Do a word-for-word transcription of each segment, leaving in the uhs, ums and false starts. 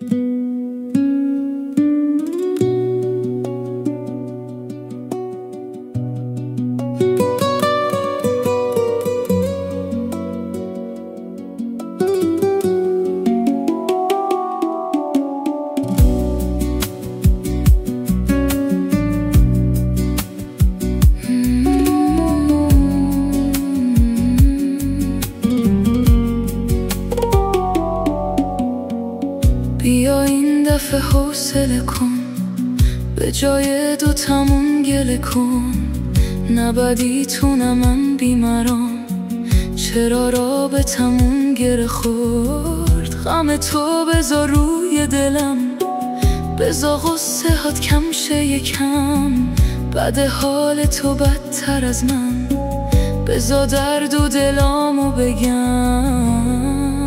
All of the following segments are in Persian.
بیا این دفعه حوصله کن، به جای دو تمون گله کن. نبدی تو نه من بیمرام، چرا رابطمون گره خورد؟ غم تو بذار روی دلم، بذار غصه هات کم شه یکم. بده حال تو بدتر از من، بذار درد و دلامو بگم.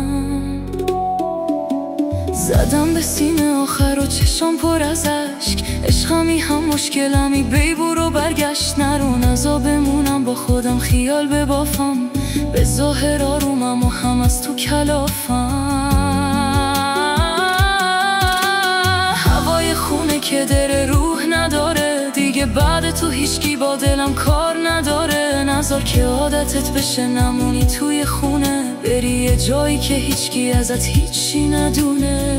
زدم به سینه آخر و چشم پر از اشک، عشقمی هم مشکلمی، بی برو برگشت نرو. نزا بمونم با خودم خیال ببافم، به ظاهر آرومم و هم از تو کلافم. هوای خونه که دره روح نداره دیگه، بعد تو هیچکی با دلم کار نداره. نذار که عادتت بشه نمونی توی خونه، بری یه جایی که هیچکی ازت هیچی ندونه.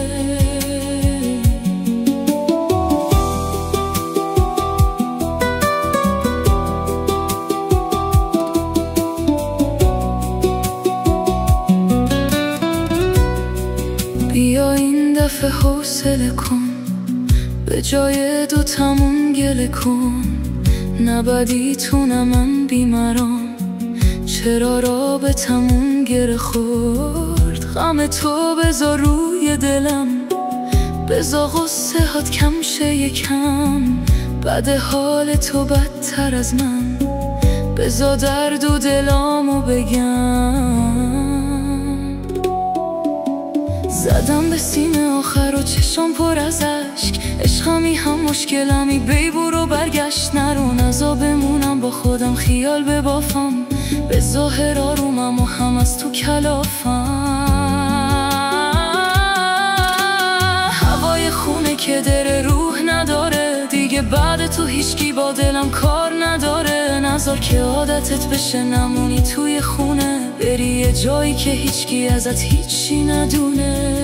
بیا این دفعه حوصله کن، به جای دو تمون گله کن. نبدی تو نه من بیمرام، چرا رابطمون گره خورد؟ غم تو بذار روی دلم، بذار غصه هات کم شه یکم. بده حال تو بدتر از من، بذار درد و دلامو بگم. زدم به سینه آخر و چشم پر از اشک، عشقمی هم مشکلمی، بی برو برگشت نرو. نزا بمونم با خودم خیال ببافم، به ظاهر آرومم و هم از تو کلافم. هوای خونه که دره روح نداره دیگه، بعد تو هیچکی با دلم کار نداره. نذار که عادتت بشه نمونی توی خونه، بری یه جایی که هیچکی ازت هیچی ندونه.